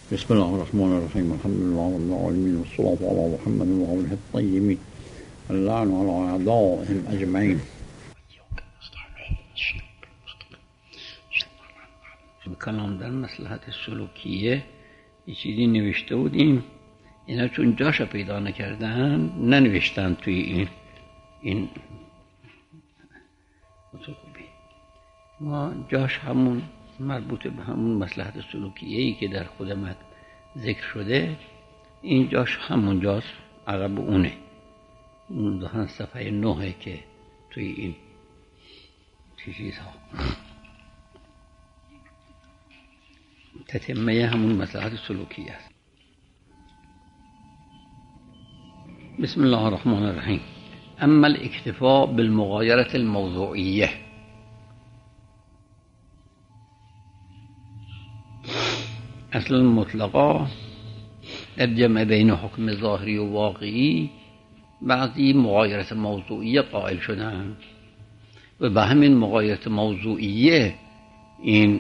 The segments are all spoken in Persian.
بسم الله الرحمن الرحيم. الحمد لله رب العالمين، والصلاة على محمد وآله الطيبين، اللعن على أعدائهم أجمعين. کلام در مصلحت سلوکیه یه چیزی نوشته بودیم، اینا چون جاشو پیدا نکردن ننوشتن توی این متقوبی. ما جاش همون مربوط به همون مصلحت سلوکیه‌ای که در خود ذکر شده، این جاش همون جاست، عقب اونه. اون دهن صفحه 9 که توی این چیزها تتمه همون مصلحت سلوکیه است. بسم الله الرحمن الرحیم. اما الاکتفاء بالمغایرة الموضوعیه. اصلا مطلقا در جمع بین حکم ظاهری و واقعی بعضی مغایرت موضوعیه قائل شدن و به همین مغایرت موضوعیه این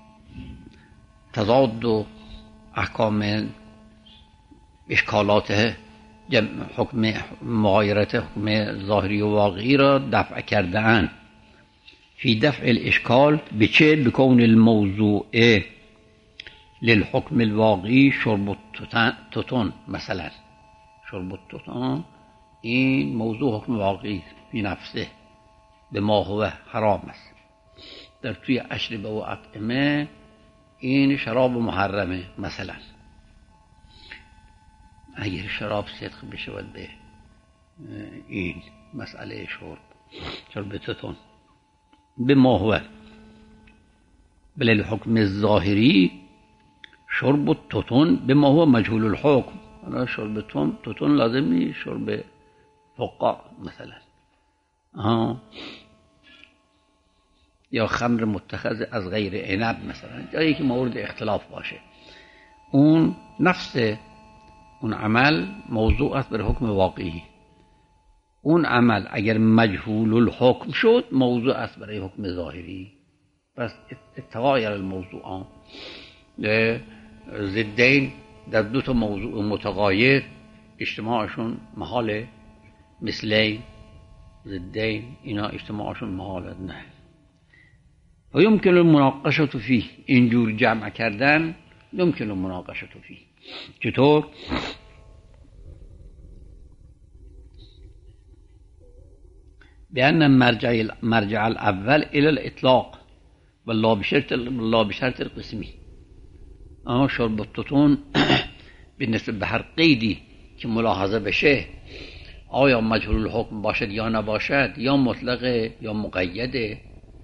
تضاد و احکام اشکالات حکم مغایرت حکم ظاهری و واقعی را دفع کردن. فی دفع الاشکال بچه بکون الموضوع للحکم الواقعی شرب التتن. مثلا شرب التتن این موضوع حکم واقعی فی نفسه به ما هو حرام است. در توی اشربه و اطعمه این شراب محرمه. مثلا اگر شراب صدق بشود به این مسئله شرب تتن به ما هو، بل الحکم الظاهری شرب التتن به ما هو مجهول الحکم. حالا شرب تتن لازم نیست شرب فقاع مثلا، یا خمر متخذ از غیر عنب مثلا، جایی که مورد اختلاف باشه. اون نفس اون عمل موضوع است برای حکم واقعی. اون عمل اگر مجهول الحکم شد موضوع است برای حکم ظاهری. پس تغایر الموضوعان، ضدین در دو تا موضوع متغایر اجتماعشون محاله، مثلین ضدین اینا اجتماعشون محاله نه. و یمکن المناقشه فیه، اینجور جمع کردن یمکن المناقشه فیه. چطور؟ بأن مرجع الاول الى الاطلاق و لا بشرط القسمی. شرب التتن بالنسبه به هر قیدی که ملاحظه بشه، آیا مجهول الحکم باشد یا نباشد، یا مطلقه یا مقیده،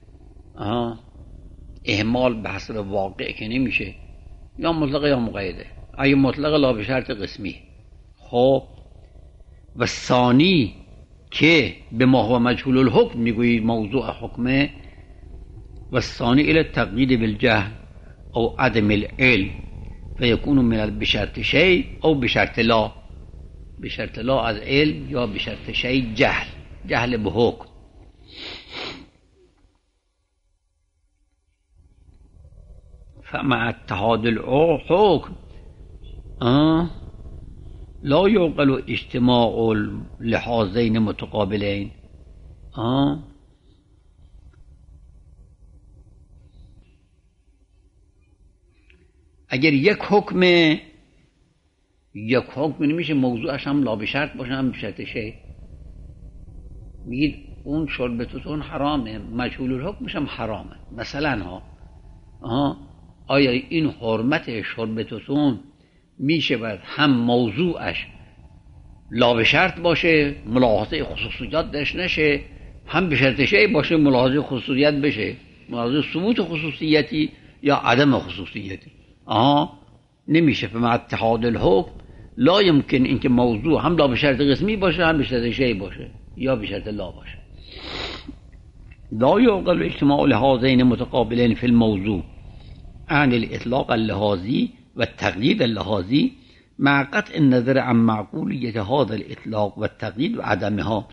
اهمال به حسب واقع که نمیشه، یا مطلقه یا مقیده. اگه مطلقه لا به شرط قسمی. خب و ثانی که به ما هو مجهول الحکم میگویی موضوع حکمه، و ثانی الى التقیید بالجهل او عدم العلم فیکون من بشرط شیء او بشرط لا. بشرط لا از علم یا بشرط شیء جهل به حکم. فمع اتحاد الحكم لا يعقل اجتماع لهذين متقابلين. اگر یک حکم نمیشه موضوعش هم لا بشرط باشه هم بشرط شیء. میگید اون شرب تتن حرامه، مجهول الحکمش هم حرامه. مثلا آیا این حرمت شرب تتن میشه باید هم موضوعش لا به شرط باشه، ملاحظه خصوصیات درش نشه، هم به شرط شیء باشه، ملاحظه خصوصیت بشه، ملاحظه ثبوت خصوصیتی یا عدم خصوصیتی. نمیشه. فمع اتحاد الحکم لا يمكن اینکه موضوع هم لا به شرط قسمی باشه هم به شرط شیء باشه یا به شرط لا باشه. لا يعقل اجتماع لهذين متقابلين في الموضوع عن الاطلاق اللحاظی و التقیید اللحاظی مع قطع النظر عن معقولیت هذا الاطلاق و التقیید و عدمها.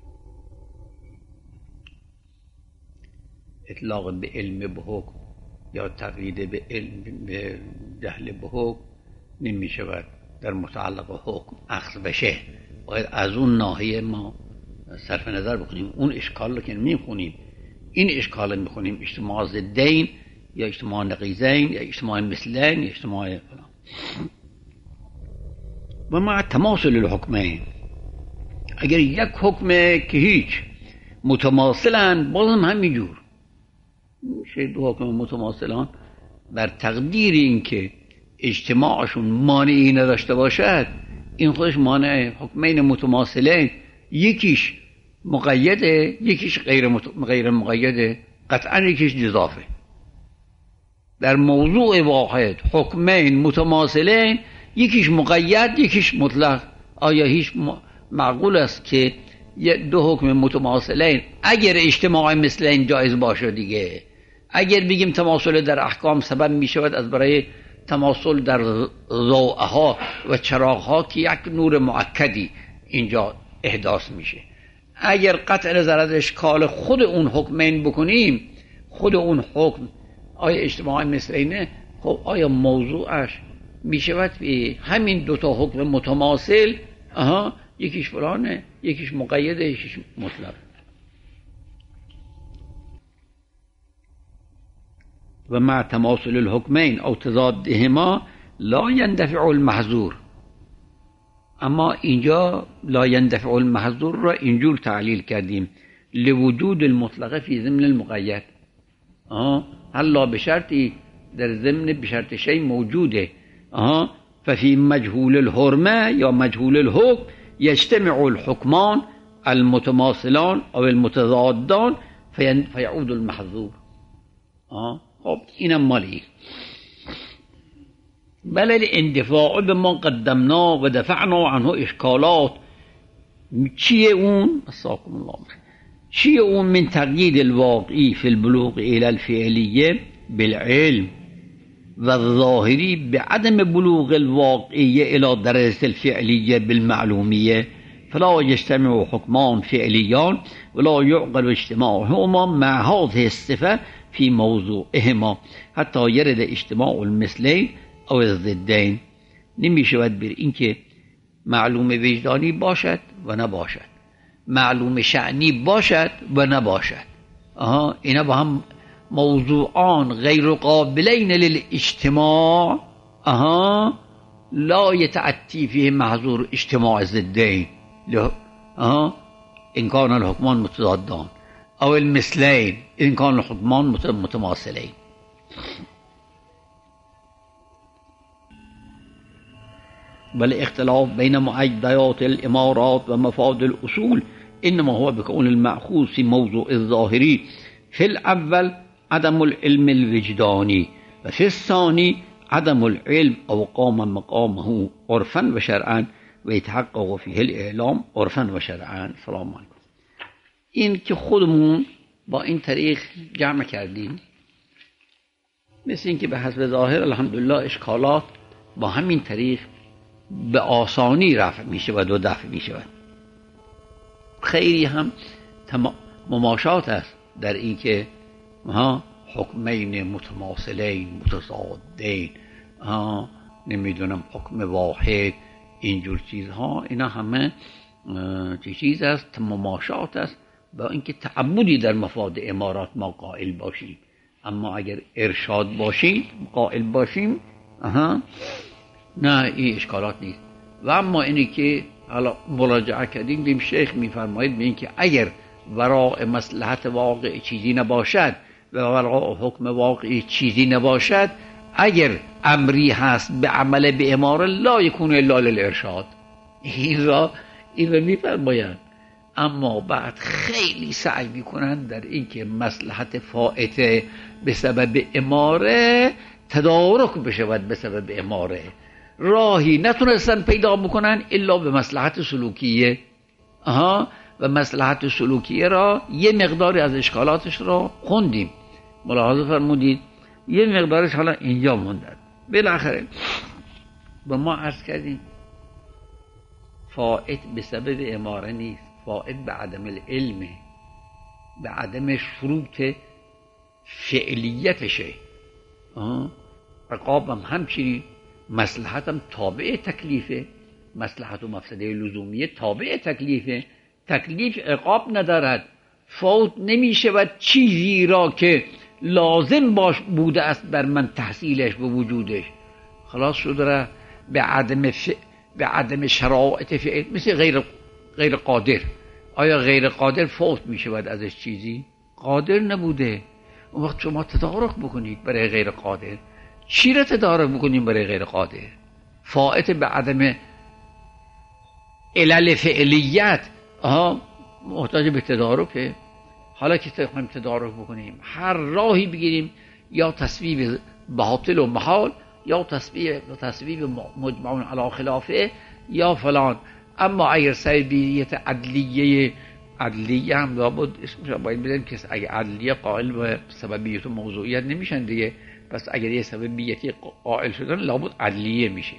اطلاق به علم به حکم یا تقیید به علم به جهل به حکم نمی شود در متعلق حکم اخذ بشه. باید از اون ناحیه ما صرف نظر بکنیم. اون اشکال رو که میخونیم، این اشکال رو میخونیم اجتماع ضدین یا اجتماع نقیضین یا اجتماع مثلین یا اجتماع فلان. و مع تماثل الحکمین، اگر یک حکمه که هیچ متماثلن بازم همینجور میشه دو حکم متماثلان بر تقدیر این که اجتماعشون مانعی نداشته باشد، این خودش مانع. حکمین متماثلین یکیش مقیده یکیش غیر مقیده، قطعا یکیش جزافه. در موضوع واحد حکمین متماثلین یکیش مقید یکیش مطلق. آیا هیچ معقول است که دو حکم متماثلین اگر اجتماع مثل این جایز باشه دیگه، اگر بگیم تماثل در احکام سبب می شود از برای تماثل در ضوءها و چراغها که یک نور مؤکدی اینجا احداث میشه، اگر قطع نظر از اشکال خود اون حکمین بکنیم، خود اون حکم آیا اجتماع مثل اینه، خب آیا موضوعش می شود به همین دوتا حکم متماثل، یکیش فلانه یکیش مقیده یکیش مطلق. و مع تماثل الحکمین او تضادهما لا يندفع المحظور. اما اینجا لا يندفع المحظور را اینجور تعلیل کردیم لوجود المطلقه فی ضمن المقید. حالا به شرطی در ضمن به شرط شی موجوده. ففي مجهول الحرمه یا مجهول الحکم يجتمع الحكمان المتماثلان او المتضادان فيعود المحظور. خب اینم مالی. بل الاندفاع بما قدمنا و دفعنا عنه اشکالات. چیه اون؟ استغفر الله. چیه اون؟ من تقیید الواقعی فی البلوغ الى الفعلیه بالعلم و الظاهری بعدم بلوغ الواقعیه الى درجه الفعلیه بالمعلومیه، فلا يجتمع حكمان فعليان ولا يعقل اجتماعهما مع هذه الصفه في موضوعهما حتى يرد اجتماع المثلين او الضدين. نمی شود بر این که معلوم وجدانی باشد و نباشد، معلوم شأنی باشد و نباشد. اینا با هم موضوعان غیر قابلین للاجتماع. لا يتأتي فيه محظور اجتماع الضدين إن كان الحكمان متضادان أو المثلين إن كان الحكمان متماثلين. بل اختلاف بين معديات الإمارات ومفاد الأصول إنما هو بكون المأخوذ في موضوع الظاهري في الأول عدم العلم الوجداني وفي الثاني عدم العلم أو قام مقامه عرفا وشرعا ويتحقق فيه الإعلام عرفا وشرعا. سلام علیکم. این که خودمون با این طریق جمع کردیم، مثل این که به حسب ظاهر الحمدلله اشکالات با همین طریق به آسانی رفع می شود و دفع می شود. خیلی هم مماشات است در این که حکمین متماثلین متضادین، نمیدونم حکم واحد، اینجور چیزها، اینا همه چیز است، مماشات است با اینکه تعبدی در مفاد امارات ما قائل باشیم. اما اگر ارشاد باشیم قائل باشیم نه این اشکالات نیست. و اما اینی که حالا مراجعه کردیم دیم شیخ میفرماید به این که اگر وراء مصلحت واقع چیزی نباشد و وراء حکم واقعی چیزی نباشد، اگر امری هست به عمل به اماره لا یکون الا للارشاد، این را میفرمایند. اما بعد خیلی سعی میکنند در این که مصلحت فائته به سبب اماره تدارک بشود به سبب اماره، راهی نتونستن پیدا بکنن الا به مصلحت سلوکیه. و مصلحت سلوکیه را یه مقداری از اشکالاتش را خوندیم، ملاحظه فرمودید، یه مقدارش حالا اینجا موندد. بالاخره با ما عرض کردیم فائت به سبب اماره نیست، فائت به عدم العلم، به عدم شروط فعلیتشه. عقاب هم همچنین، مصلحت هم تابع تکلیفه، مصلحت و مفسده لزومیه تابع تکلیفه. تکلیف عقاب ندارد، فوت نمی شود چیزی را که لازم بوده است بر من تحصیلش و وجودش، خلاص شده به عدم شرایط فعل. مثل غیر قادر، آیا غیر قادر فوت می شود ازش چیزی؟ قادر نبوده. اون وقت شما تدارک بکنید برای غیر قادر. چی را تدارک بکنید برای غیر قادر؟ فائت به عدم علل فعلیت محتاج به تدارکه. حالا که تخواهیم تدارک بکنیم، هر راهی بگیریم، یا تصویب باطل و محال، یا تصویب مجمع علی خلافه، یا فلان. اما اگر سببیت عدلیه هم لابد اسمش باید بدن که اگر عدلیه قائل به سببیت و موضوعیت نمیشن دیگه، پس اگر یه سببیتی قائل شدن لابد عدلیه میشه.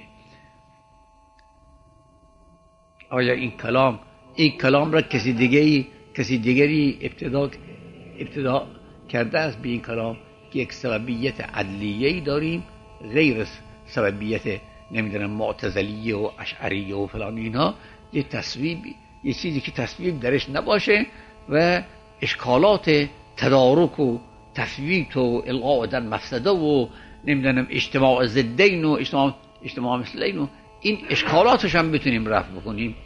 آیا این کلام را کسی دیگری ابتدا کرده است به این کلام که یک سببیت عدلیه‌ای داریم غیر سببیت نمیدونم معتزلیه و اشعریه و فلان اینها، یه چیزی که تصویب درش نباشه و اشکالات تدارک و تفویت و الغاء در مفسده و نمیدونم اجتماع ضدین و اجتماع مثلین و این اشکالاتش هم بتونیم رفع بکنیم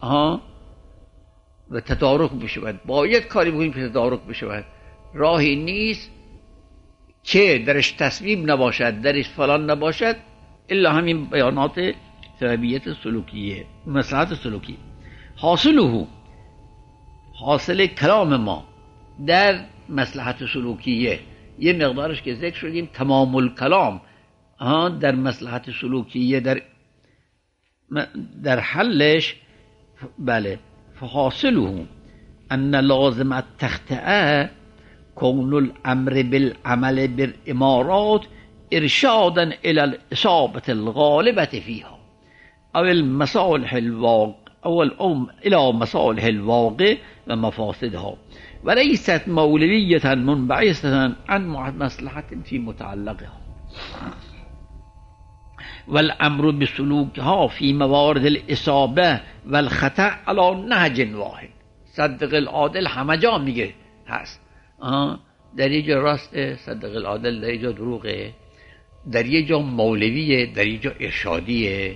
و تدارک بشود. باید کاری بکنیم که تدارک بشود. راهی نیست که درش تصویب نباشد، درش فلان نباشد، الا همین بیانات سببیت سلوکیه، مصلحت سلوکی. حاصل کلام ما در مصلحت سلوکیه یه مقدارش که ذکر شدیم، تمام الکلام در مصلحت سلوکیه در حلش، بله، فحاصله ان لازم التخطئه کون الامر بالعمل بالامارات ارشادا الى الاصابه الغالبه فيها او المصالح الواقع الى مصالح الواقع و مفاسدها وليست مولوية منبعثة عن مصلحة في متعلقها والامر بسلوكها في موارد الاصابه والخطأ على نهج واحد. صدق العادل همه جا میگه هست، در یه جا راسته صدق العادل، در یه جا دروغه، در یه جا مولویه، در یه جا ارشادیه.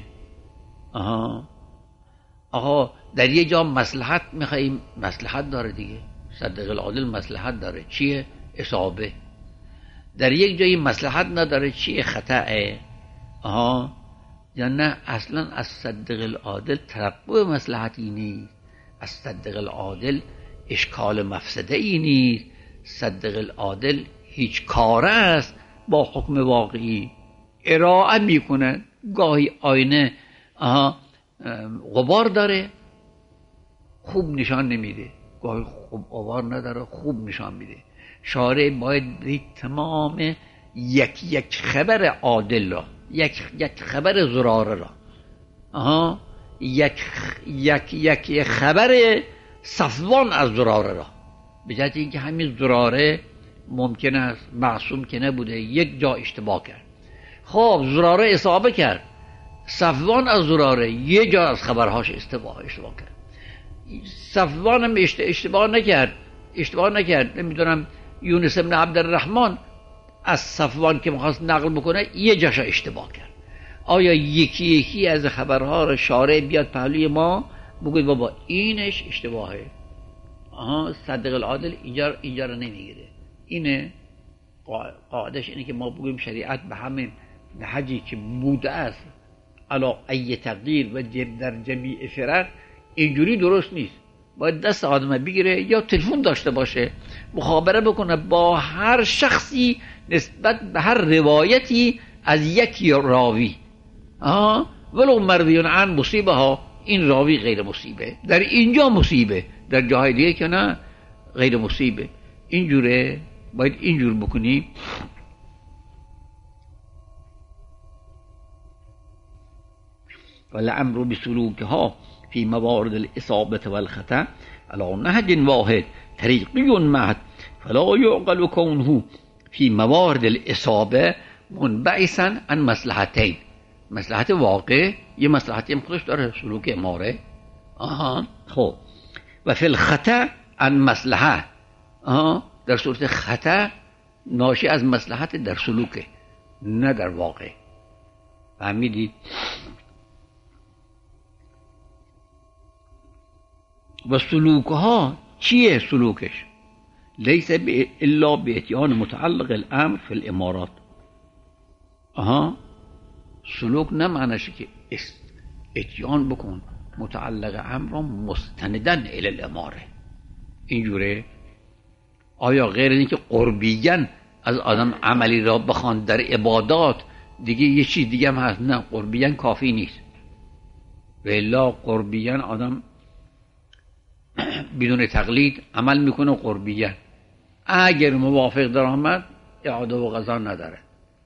در یه جا مصلحت میخواییم، مصلحت داره دیگه، صدق العادل مصلحت داره، چیه؟ اصابه. در یک جایی مصلحت نداره، چیه؟ خطأه. یا نه اصلا از صدق العادل ترقب مصلحتی نیست، از صدق العادل اشکال مفسده ای نیست، صدق العادل هیچ کاره است با حکم واقعی، ارائه میکنه. گاهی آینه غبار داره خوب نشان نمیده، گاهی خوب غبار نداره خوب نشان میده. شارع باید به تمام یک خبر عادل را، یک خبر زراره را، یک خبر صفوان از زراره را، به جهت اینکه همین زراره ممکن است معصوم که نبوده، یک جا اشتباه کرد، خب زراره اصابه کرد، صفوان از زراره یه جا از خبرهاش اشتباه کرد، صفوان هم اشتباه نکرد، نمیدونم یونس بن عبدالرحمن از صفوان که میخواست نقل بکنه یه جاشا اشتباه کرد. آیا یکی از خبرها رو شارع بیاد پهلوی ما بگوید بابا اینش اشتباهه؟ صدق العادل اینجا رو نمیگیره. اینه قاعدش، اینه که ما بگویم شریعت به همین نهجی که بوده است علا ای تقدیر و در جمیع فرق اینجوری درست نیست. باید دست آدم بگیره یا تلفن داشته باشه، مخابره بکنه با هر شخصی نسبت به هر روایتی از یکی راوی، ولو مرویون عن مصیبه ها، این راوی غیر مصیبه، در اینجا مصیبه، در جاهای دیگه که نه غیر مصیبه. اینجوره، باید اینجور بکنی. والامر بسلوكها في موارد الإصابة والخطأ على نهج واحد طريقي معه فلا يعقل كونه في موارد الإصابة منبعثا عن مصلحتین، مصلحت واقع یه مصلحتی هم خودش داره، سلوک اماره. خب و فی الخطأ عن مصلحه، در صورت خطأ ناشی از مصلحت در سلوکه نه در واقع. فهمیدید؟ و سلوکها چیه؟ سلوکش لیس الا باتیان متعلق الامر فی الامارات. سلوک نه معنیشه که اتیان بکن متعلق امر را مستندن الی الاماره، اینجوره. آیا غیر این که قربیاً از آدم عملی را بخوان در عبادات دیگه یه چیز دیگه هم هست؟ نه، قربیاً کافی نیست. و الا قربیاً آدم بدون تقلید عمل میکنه قربیاً، اگر موافق درآمد اعاده و قضا نداره.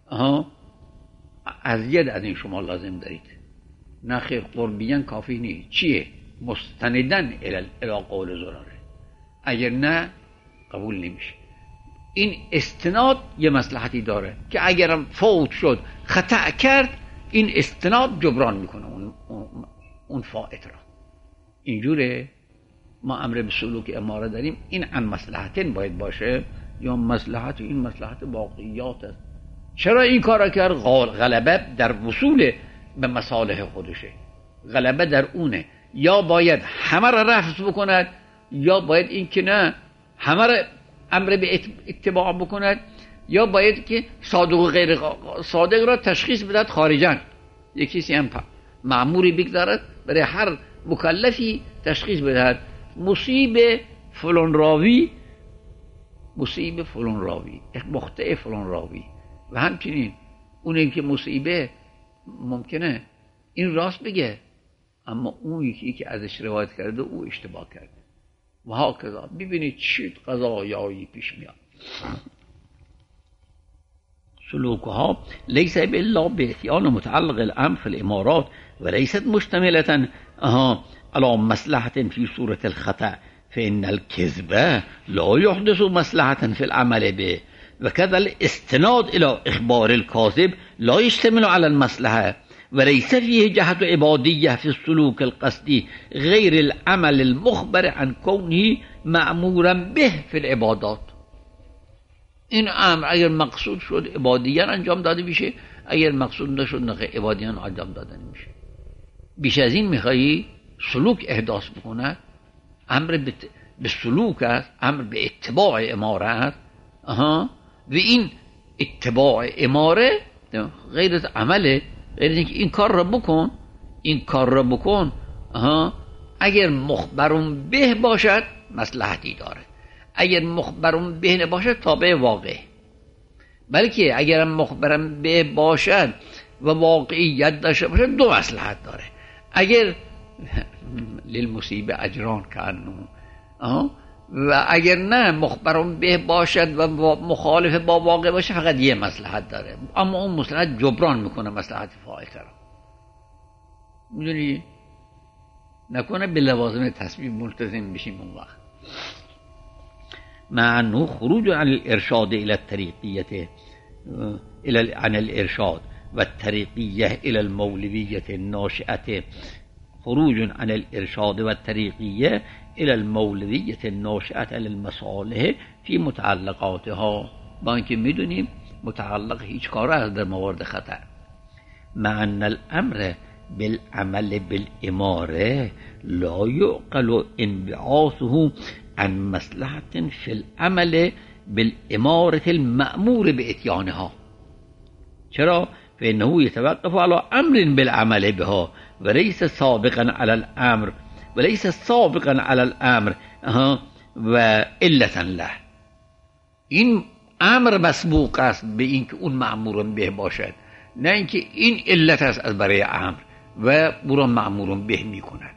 ازید از این شما لازم دارید. نه خیر، قربیاً کافی نیست. چیه؟ مستندن الی قول زراره، اگر نه قبول نمیشه. این استناد یه مصلحتی داره که اگرم فوت شد خطا کرد، این استناد جبران میکنه اون فائت را. اینجوره. ما امر به سلوک اماره داریم، این عن مصلحتین باید باشه یا مصلحت؟ این مصلحت واقعیات است. چرا این کار کرد؟ غلبه در وصول به مصالح خودشه، غلبه در اونه. یا باید همه را رفض بکند، یا باید این که نه همه را امر به اتباع بکند، یا باید که صادق و غیر صادق را تشخیص بدهد خارجاً. یکی هم مأموری بگذارد برای هر مکلفی تشخیص بدهد مصیب فلان راوی، مصیب فلان راوی، مخطئ فلان راوی. و همچنین اونی که مصیبه ممکنه این راست بگه اما اون یکی که ازش روایت کرده او اشتباه کرده و ها کذا. ببینید چی قضایایی پیش میاد. سلوکها لیس الا باتیان متعلق الامر فی الامارات و لیست مشتملة على مصلحة في صورة الخطأ فإن الكذب لا يحدث مصلحة في العمل به وكذا الاستناد إلى إخبار الكاذب لا يشتمل على المصلحة وليس فيه جهة عبادية في السلوك القصدي غير العمل المخبر عن كونه مأمورا به في العبادات. این امر اگر مقصود شد عبادیان انجام داده میشه، اگر مقصود نشد نه عبادیان انجام داده نمیشه. بیش از این میخوایی سلوک احداث بکنه؟ امر به سلوک است، امر به اتباع اماره است. و این اتباع اماره غیر از عمله، غیر اینکه این کار را بکن، این کار را بکن. اگر مخبرون به باشد مصلحتی داره، اگر مخبرون به نباشد تابع واقع. بلکه اگر مخبرون به باشد و واقعیت داشته باشد دو مصلحت داره. اگر للمصیبه اجران کانو، و اگر نه مخبرون به باشد و مخالف با واقع باشه فقط یه مصلحت داره، اما اون مصلحت جبران میکنه مصلحت فاعل را. میدونی نکنه به لوازم تصمیم ملتزم بشیم اون وقت. مع انه خروج عن الارشاد الى الطريقيه عن الارشاد والطريقيه الى المولويه الناشئه، خروج عن الارشاد والطريقيه الى المولويه الناشئه للمصالح في متعلقاتها. با اینکه میدونیم متعلق هیچ کار است در موارد خطر. مع ان الامر بالعمل بالاماره لا يعقل انبعاثه عن مصلحة في العمل بالاماره المأمور باتيانها. چرا؟ فانه يتوقف على امر بالعمل بها وليس سابقا على الامر، وليس سابقا على الامر و علة له. این امر مسبوق است به اینکه اون مأمور به باشد، نه اینکه این علت است از برای امر و برای مأمور به میکند.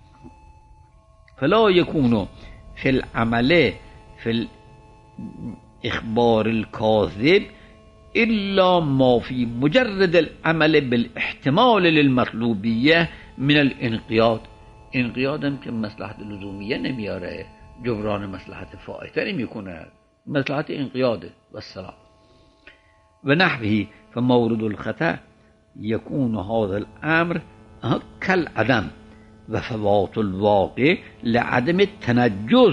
فلا يكون في العمل في الإخبار الكاذب إلا ما في مجرد العمل بالاحتمال للمطلوبية من الانقياد. انقياد هم که مصلحت لزومیه نمیاره، جبران مصلحت فائته نمیکنه، مصلحت انقياده و السلام و نحوه. فمورد الخطأ يكون هذا الأمر كالعدم وفوات الواقع لعدم التنجز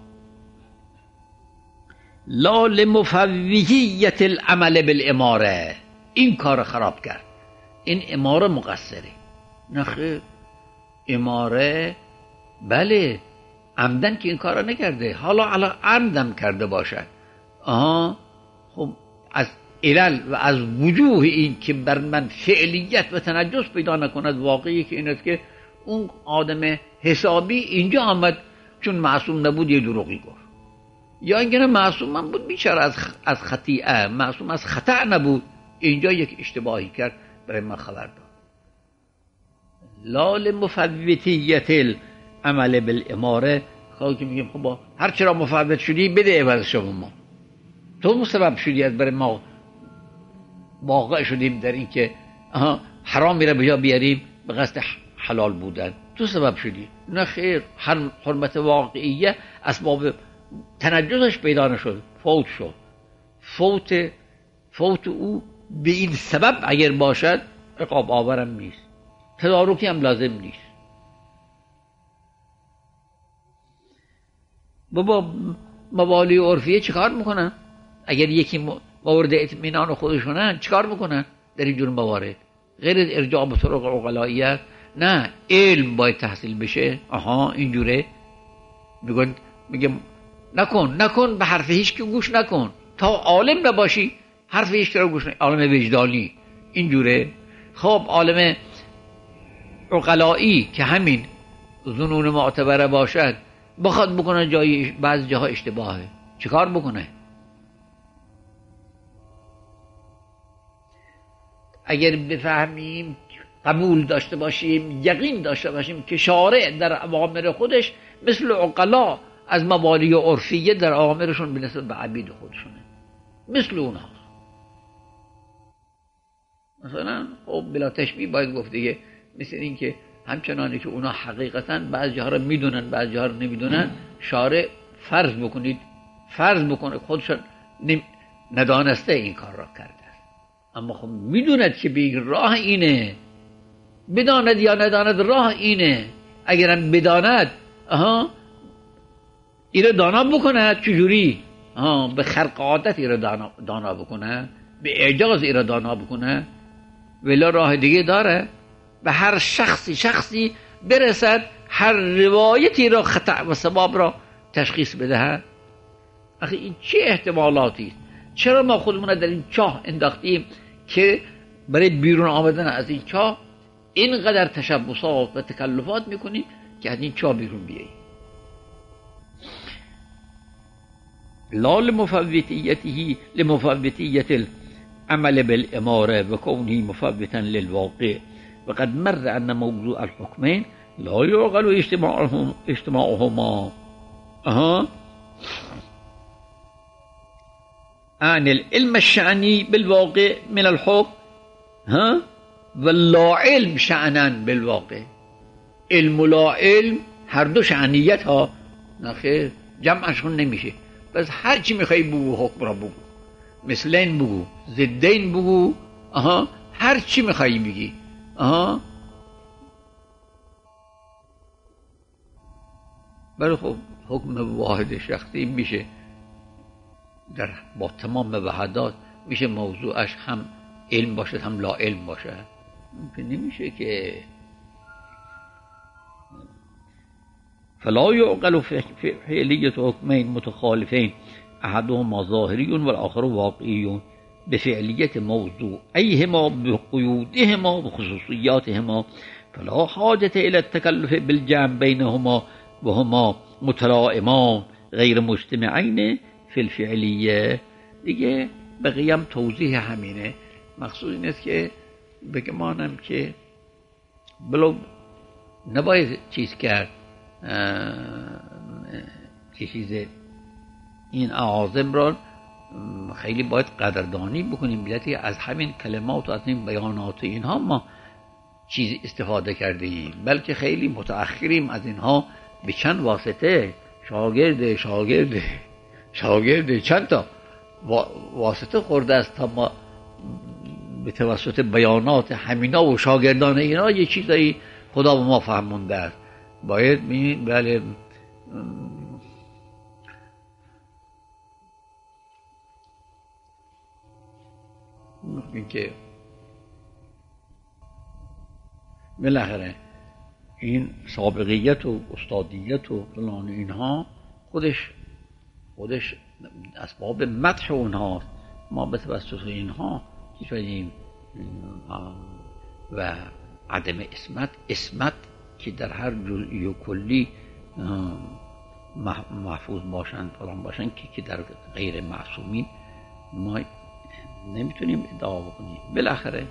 لا لمفوهیة العمل بالاماره. این کار خراب کرد، این اماره مقصره. نه خیر، اماره بله عمدن که این کار نکرده، حالا عمدم کرده باشد، خب از علل و از وجوه این که بر من فعلیت و تنجس پیدا نکند، واقعی که این است که اون آدم حسابی اینجا آمد چون معصوم نبود یه دروغی گفت، یا اینکه نه معصوم من بود بیچاره از خطیئه، معصوم از خطا نبود، اینجا یک اشتباهی کرد برای من خبر داد. لا لمفوتیت العمل بالاماره. خواهی که میگیم خب هر چرا مفوت شدی بده عوضش به ما، تو مسبب شدی از برای ما واقع شدیم در این که حرام میره به جا بیاریم به قصد حلال بودن، تو سبب شدی. نه خیر، حرمت واقعیه اسباب تنجسش پیدا نشد، فوت شد. فوت او به این سبب اگر باشد عقاب آورم نیست، تدارکی هم لازم نیست. بابا موالی عرفیه چیکار میکنن؟ اگر یکی مورد اطمینان خودشونن چیکار میکنن در این جور موارد؟ غیر از ارجاع به طرق عقلاییت، نه علم باید تحصیل بشه. اینجوره میگه نکن به حرف هیچ که گوش نکن، تا عالم نباشی حرف هیچ که رو گوش نکن. عالم وجدانی اینجوره. خب عالم عقلایی که همین ظنون معتبره باشد بخواد بکنه بعض جاها اشتباهه، چیکار بکنه؟ اگر بفهمیم، قبول داشته باشیم، یقین داشته باشیم که شارع در اوامر خودش مثل عقلا از موالی عرفیه در اوامرشون به نسبت به عبید خودشونه، مثل اونها. مثلا خب بلا تشبیه باید گفت دیگه، مثل این که همچنانی که اونا حقیقتا بعض جاها رو میدونن بعض جاها رو نمیدونن، شارع فرض بکنه خودشون ندانسته این کار را کرده، اما خب میدوند که به راه اینه، بداند یا نداند راه اینه. اگرم بداند ایره دانا بکنه، چجوری؟ به خرق عادت ایره دانا بکنه، به اعجاز ایره دانا بکنه، ولی راه دیگه داره به هر شخصی برسد، هر روایتی را خطا و ثواب را تشخیص بدهد. آخه این چه احتمالاتی است؟ چرا ما خودمون در این چاه انداختیم که برای بیرون آمدن از این چاه اینقدر تشبسات و تکلفات میکنیم که از این چاه بیرون بیاییم؟ لا لمفوتیت العمل بالاماره و کونه مفوتا للواقع. وقد مر ان موضوع الحكمين لا يعقل اجتماعهما عن العلم الشأني بالواقع من الحكم واللا علم شأنا بالواقع. علم و لا علم هر دو شأنیت ها، نخیر جمعشون نمیشه. بس هر چی میخوای بگو حکم را بگو، مثلین بگو، ضدین بگو، هر چی میخوای بگی. بله خب حکم واحد شخصی میشه با تمام وحدات، میشه موضوعش هم علم باشه هم لا علم باشه، ممکن نمیشه که. فلا يعقل فعلية حكمين متخالفين احدهما ظاهري والآخر واقعي بفعلية موضوعيهما بقيودهما وخصوصياتهما، فلا حاجة إلى التكلف بالجمع بينهما وهما متلائمان غیر مجتمعین فی الفعلیه. دیگه بقیه توضیح همینه. مقصود این است که بگمانم که بلو نباید چیز کرد، چیز این اعاظم را خیلی باید قدردانی بکنیم، بلکه از همین کلمات و از این بیانات اینها ما چیز استفاده کرده ایم، بلکه خیلی متأخریم از اینها به چند واسطه، شاگرد چند تا واسطه خورده است تا ما به توسط بیانات همینا و شاگردان اینا یه چیزایی خدا به ما فهمونده است. باید بله این که بالاخره این سابقیت و استادیت و فلان اینها خودش اسباب مدح اونها، ما به توسط اینها چیزاییم و عدم اسمت که در هر جزئی و کلی محفوظ باشن فلان باشن که در غیر معصومین ما نمیتونیم ادعا بکنیم. بالاخره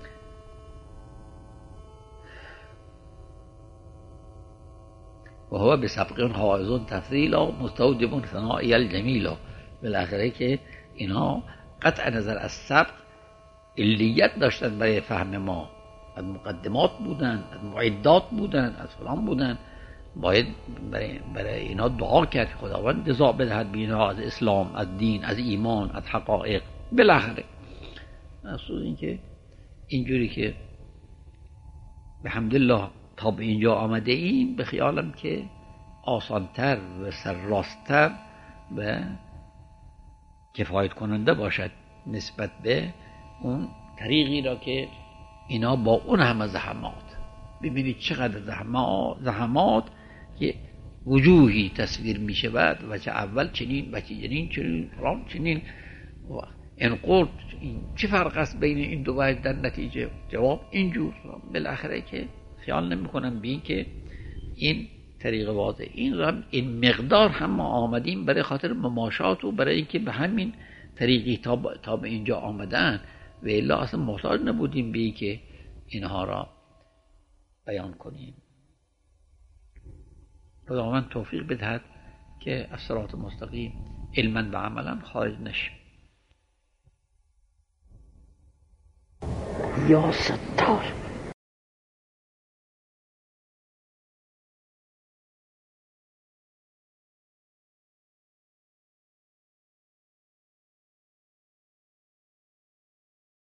و هو بسبق حائز تفضیلا مستوجب ثنائی الجمیلا. بالاخره که اینا قطع نظر از سبق علیت داشتن برای فهم ما، از مقدمات بودن، از معدات بودن، از فلان بودن. باید برای اینا دعا کرد که خداوند رضا بدهد به اینا از اسلام، از دین، از ایمان، از حقایق. بالاخره مقصود این که اینجوری که به حمدالله تا به اینجا آمده ایم، به خیالم که آسانتر و سرراستر و کفایت کننده باشد نسبت به اون طریقی را که اینا با اون همه زحمات، ببینید چقدر زحمات که وجوهی تصویر می شود و چه اول چنین و چنین فلان چنین و انقرد چه فرق است بین این دو وجه در نتیجه؟ جواب اینجور. بالاخره که خیال نمی کنم به این که این طریق واضح این مقدار هم ما آمدیم برای خاطر مماشات و برای اینکه به همین طریقی تا به اینجا آمدن و الا اصلا محتاج نبودیم به این که اینها را بیان کنیم. خداوند توفیق بدهد که از صراط مستقیم علما و عملا خارج نشیم. یا ستار.